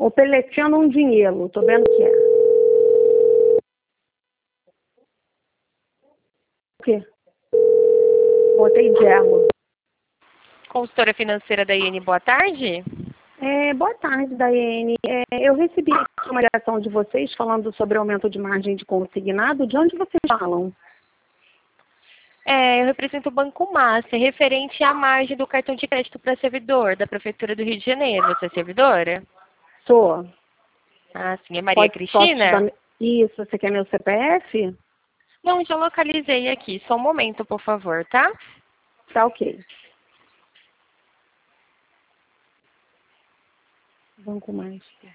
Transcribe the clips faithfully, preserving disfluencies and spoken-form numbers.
Ou peletando um dinheiro, tô vendo que é. O quê? Botei zero. Consultora financeira da I N, boa tarde. É, boa tarde, Daiane. É, eu recebi aqui uma ligação de vocês falando sobre aumento de margem de consignado. De onde vocês falam? É, eu represento o Banco Master, referente à margem do cartão de crédito para servidor da Prefeitura do Rio de Janeiro. Você é servidora? Sou. Ah, sim. É Maria Pode, posso te Cristina? dar... Isso, você quer meu C P F? Não, já localizei aqui. Só um momento, por favor, tá? Tá ok. Banco Master.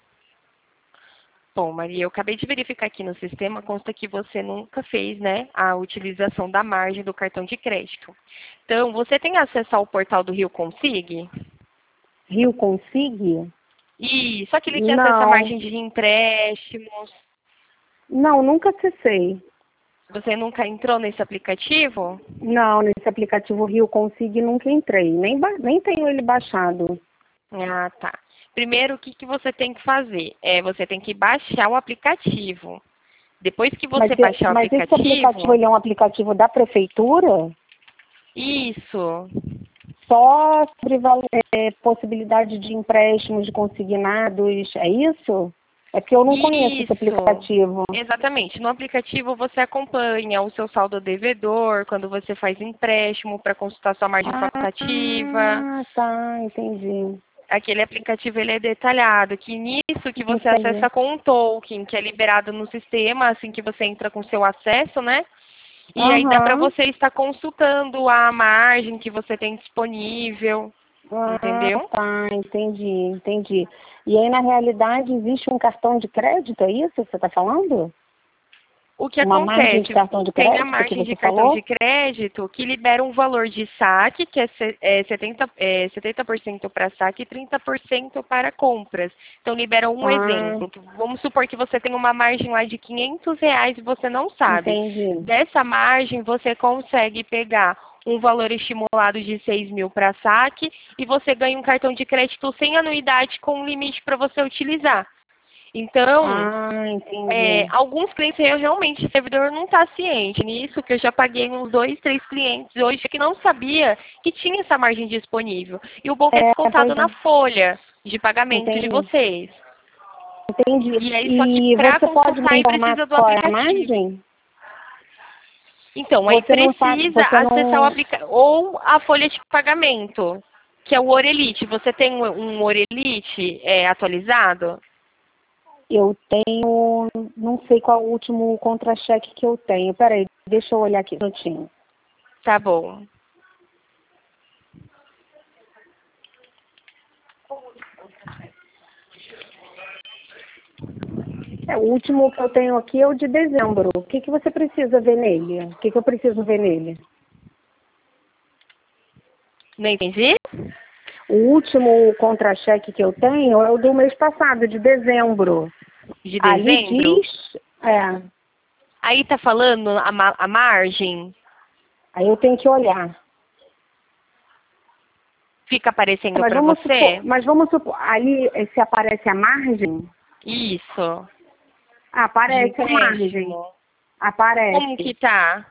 Bom, Maria, eu acabei de verificar aqui no sistema, consta que você nunca fez, né, a utilização da margem do cartão de crédito. Então, você tem acesso ao portal do Rio Consig? Rio Consig? Isso, aquele que acessa a Não. margem de empréstimos. Não, nunca acessei. Você nunca entrou nesse aplicativo? Não, nesse aplicativo Rio Consig nunca entrei. Nem, ba... Nem tenho ele baixado. Ah, tá. Primeiro, o que, que você tem que fazer? É, você tem que baixar o aplicativo. Depois que Mas, você baixar o mas esse aplicativo, aplicativo... ele é um aplicativo da prefeitura? Isso. Só sobre val- é, possibilidade de empréstimos de consignados, é isso? É porque eu não conheço esse Isso, aplicativo. exatamente. No aplicativo você acompanha o seu saldo devedor, quando você faz empréstimo para consultar sua margem facultativa. Ah, tá, entendi. Aquele aplicativo ele é detalhado, que nisso que você Entendi. acessa com um token, que é liberado no sistema, assim que você entra com seu acesso, né? E aí dá para Aham. você estar consultando a margem que você tem disponível, Ah, entendeu? tá, entendi, entendi. E aí, na realidade, existe um cartão de crédito, é isso que você está falando? O que Uma margem de acontece? cartão de Tem a crédito que margem de você cartão falou? de crédito que libera um valor de saque, que é se- é setenta, é, setenta por cento para saque e trinta por cento para compras. Então, libera um Ah, exemplo. Vamos supor que você tem uma margem lá de quinhentos reais e você não sabe. entendi. Dessa margem, você consegue pegar um valor estimulado de seis mil para saque e você ganha um cartão de crédito sem anuidade com um limite para você utilizar. Então, Ah, é, entendi. alguns clientes eu realmente, o servidor não está ciente nisso, que eu já paguei uns dois, três clientes hoje que não sabia que tinha essa margem disponível. E o bom é que é É, descontado pois na é. folha de pagamento de Entendi. vocês. Entendi. E aí, só que E para você pode me consultar aí informar precisa do qual é a aplicativo. margem? Então, aí Você não sabe, precisa você acessar o não... aplicativo, ou a folha de pagamento, que é o Orelite. Você tem um, um Orelite é, atualizado? Eu tenho... Não sei qual é o último contra-cheque que eu tenho. Peraí, deixa eu olhar aqui um minutinho. Tá bom. É, o último que eu tenho aqui é o de dezembro. O que, que você precisa ver nele? O que, que eu preciso ver nele? Não entendi? O último contra-cheque que eu tenho é o do mês passado, de dezembro. De Ali dezembro? diz... É, Aí tá falando a, ma- a margem? aí eu tenho que olhar. Fica aparecendo Mas para vamos supor, você? mas vamos supor, ali eh, se aparece a margem, Isso. ah, De aparece a margem, empréstimo. Como que aparece. tá?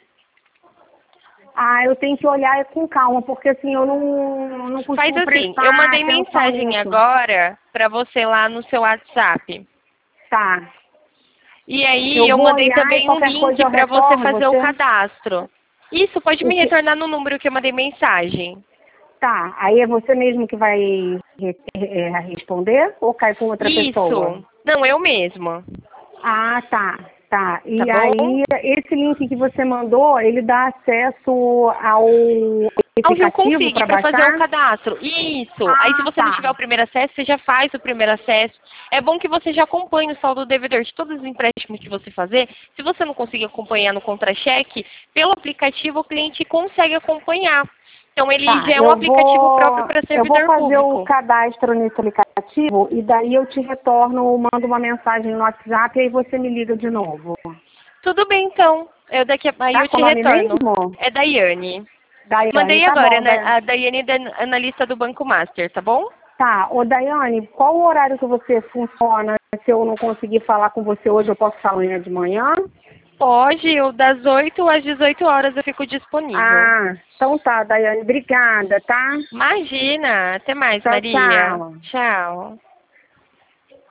Ah, eu tenho que olhar com calma, porque assim, eu não, não Faz costumo assim, eu prestar mandei atenção mensagem nisso. agora para você lá no seu WhatsApp. Tá, E aí eu eu vou mandei olhar e também um qualquer coisa link eu para você retorno fazer o você. cadastro. Isso, pode O me que, retornar no número que eu mandei mensagem. tá, aí é você mesmo que vai re- eh, responder ou cai com outra pessoa? Isso. Não, eu mesma. Ah, tá, tá. Tá E bom? aí, esse link que você mandou, ele dá acesso ao Ao Rio aplicativo Config para para fazer o baixar? cadastro. Isso. Aí se Ah, você não tiver tá. o primeiro acesso, você já faz o primeiro acesso. É bom que você já acompanhe o saldo devedor de todos os empréstimos que você fazer. Se você não conseguir acompanhar no contra-cheque, pelo aplicativo o cliente consegue acompanhar. Então ele Tá, já é um eu aplicativo próprio vou, para eu vou servidor fazer o público. cadastro nesse aplicativo e daí eu te retorno, mando uma mensagem no WhatsApp e aí você me liga de novo. Tudo bem então. Eu daqui a... Aí Tá eu com o te nome retorno. mesmo? É Daiane. Daiane, Mandei tá agora, bom, né? Daiane. A Daiane é da analista do Banco Master, tá bom? Tá, ô Daiane, qual o horário que você funciona? Se eu não conseguir falar com você hoje, eu posso falar amanhã de manhã? Pode, eu das oito às dezoito horas eu fico disponível. Ah, então tá, Daiane, obrigada, tá? Imagina, até mais, Tchau, Maria. tchau. Tchau.